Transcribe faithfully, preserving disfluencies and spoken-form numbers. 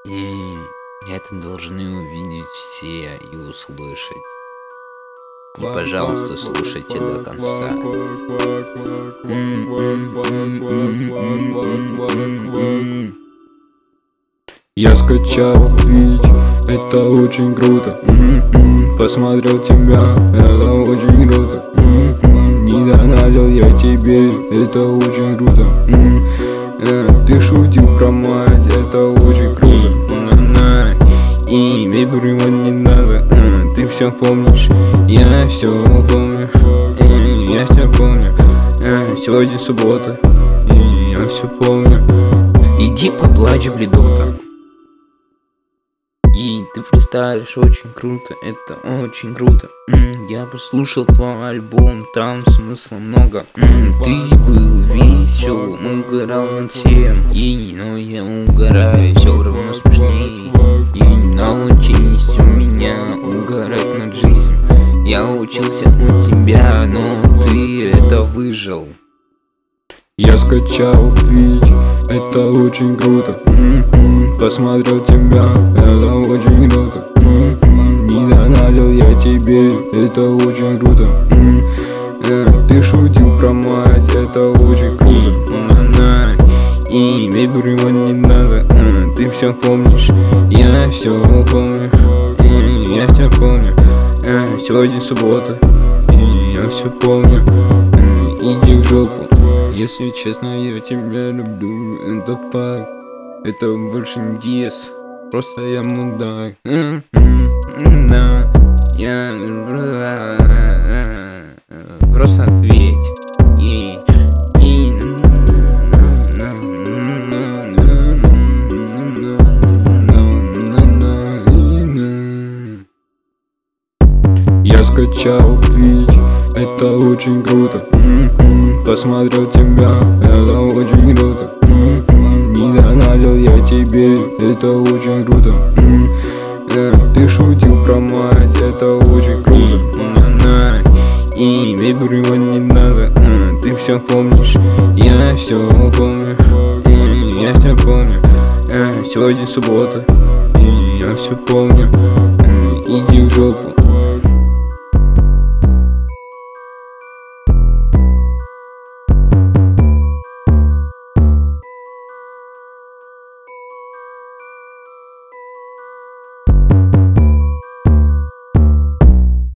И это должны увидеть все и услышать. И, пожалуйста, слушайте до конца. Я скачал Twitch, это очень круто. Посмотрел тебя, это очень круто. Не донатил я тебе, это очень круто. Ты шутил про мать, это очень круто. И вибривать не надо, ты все помнишь. Я все помню, я все помню. Сегодня суббота, и я все помню. Иди поплачь, бледота. И ты фристайлишь очень круто, это очень круто. М-м, я послушал твой альбом, там смысла много. М-м, ты был весел, угорал над всем. И, но я угораю, все равно смешнее. И научись у меня угорать над жизнью. Я учился у тебя, но ты это выжил. Я скачал Twitch, это очень круто. Посмотрел тебя, это очень круто. Не донатил я тебе, это очень круто. Ты шутил про мать, это очень круто. И вибривать не надо, ты все помнишь. Я все помню, я все помню. Сегодня суббота, и я все помню. Иди в жопу. Если честно, я тебя люблю, это факт. Это больше не диез, просто я мудак. Да, я люблю. Просто ответь. И, и... Я скачал Twitch, это очень круто. Посмотрел тебя, это очень круто. Не донатил я тебе, это очень круто. Ты шутил про мать, это очень круто. И вибривать не надо, ты все помнишь. Я все помню, я все помню. Сегодня суббота, и я все помню. Иди в жопу.